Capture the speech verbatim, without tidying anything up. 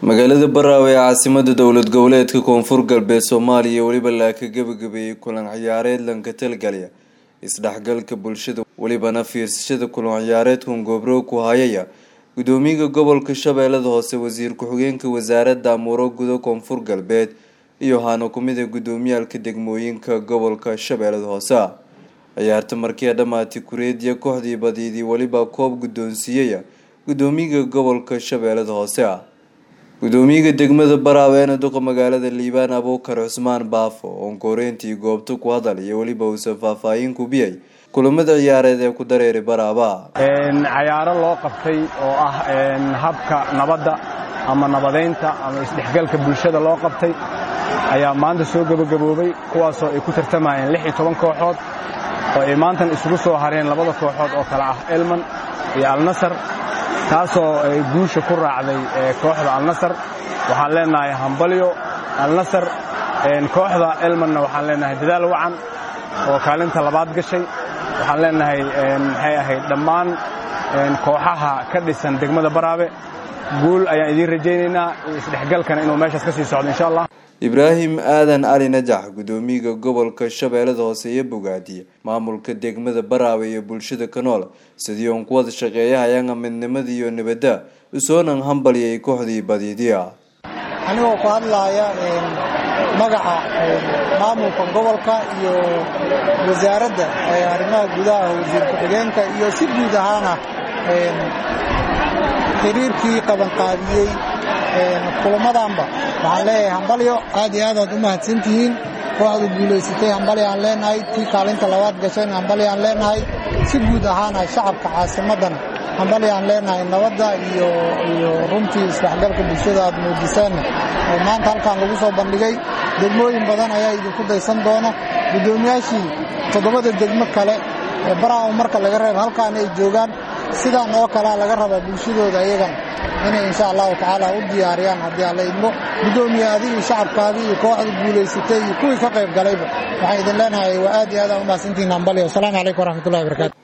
magaalada Baraawe ee caasimada dowlad goboleedka Koonfur Galbeed Soomaaliya waliba la ka gabagabay kulan ciyaareed lanka talgalaya isdhaxgalka bulshada walibana fiirsashada kulan ciyaareedkan gobro ku hayaya gudoomiyaha gobolka Shabeellada Hoose wasiir ku-xigeenka wasaaradda amuro gudo Koonfur Galbeed iyo hano kumida gudoomiyalka degmooyinka gobolka Shabeellada Hoose ciyaarta markii dhamaatay kureediya kooxdii badidii waliba koob gudoonsiyay gudoomiyaha gobolka Shabeellada Hoose gudoomiyaha degmada Baraawe ee duqa magaalada Liibaan Abuukar Cusmaan Baafo oo kooreyntii goobta ku hadalay waliba uu safaafayn ku biyay kulamada ciyaareed ee ku dareeray Baraawe een ciyaaro loo qabtay oo ah een habka nabadda ama nabadeynta ama isdhexgalka bulshada loo qabtay ayaa maanta soo gabagaboobay kuwaas oo ay ku tartamayeen lix iyo toban kooxood oo ay maanta isugu soo hareen labada kooxood oo kala ah Elman iyo Al Nassr taasoo ay guusha ku raacday kooxda Al Nassr waxaan leenahay hambalyo Al Nassr een kooxda Elmanna waxaan leenahay dadaal wacan oo kaalinta labaad gashay waxaan leenahay een maxay ahayd dhammaan een kooxaha ka dhisan degmada Baraawe guul ayaan idin rajaynaynaa isdhexgalkan inuu meeshaas ka sii socdo insha Allah Ibrahim Aadan Ali Najax gudoomiyaha gobolka Shabeellada Hoose ee Bogaadiye maamulka degmada Baraawe iyo bulshada ka nool sidii uu ku wada shaqeeyay midnimada iyo nabadda usoonan hambaliyay kooxdii badidiya anigoo ku hadlaaya magaca maamulka gobolka iyo wasaaradda arrimaha gudaha wasiir ku-xigeenka iyo si guud ahaan xiriirkii qaban qaadiyay kulamadanba waxaan leeyahay hambalyo aad iyo aad u mahadsantihiin kooxda guuleysatay hambalyo aan leenahay tii kaalinta labaad gashay hambalyo aan leenahay si guud ahaan shacabka caasimadan hambalyo aan leenahay nabadda iyo iyo runtii isdhexgalka bulshada aad muujiseen maanta halkaan lagu soo bandhigay degmooyin badan ayaa idinku daysan doona gudoomiyaashii toddobada degmo kale ee Baraawe marka laga reebo halkaan ay joogaan sidaan oo kale laga rabaa bulshadooda ayagan inay insha Allah taala u diyaariyaan hadii alla idmo gudoomiyaha iyo shacabkaadii iyo kooxda guuleysatay iyo kuwii ka qayb galayba waxay idin leenahay waa aad iyo aad u mahadsantihiin hambalyo. Assalaamu calaykum wa rahmatullahi wa barakaatuh.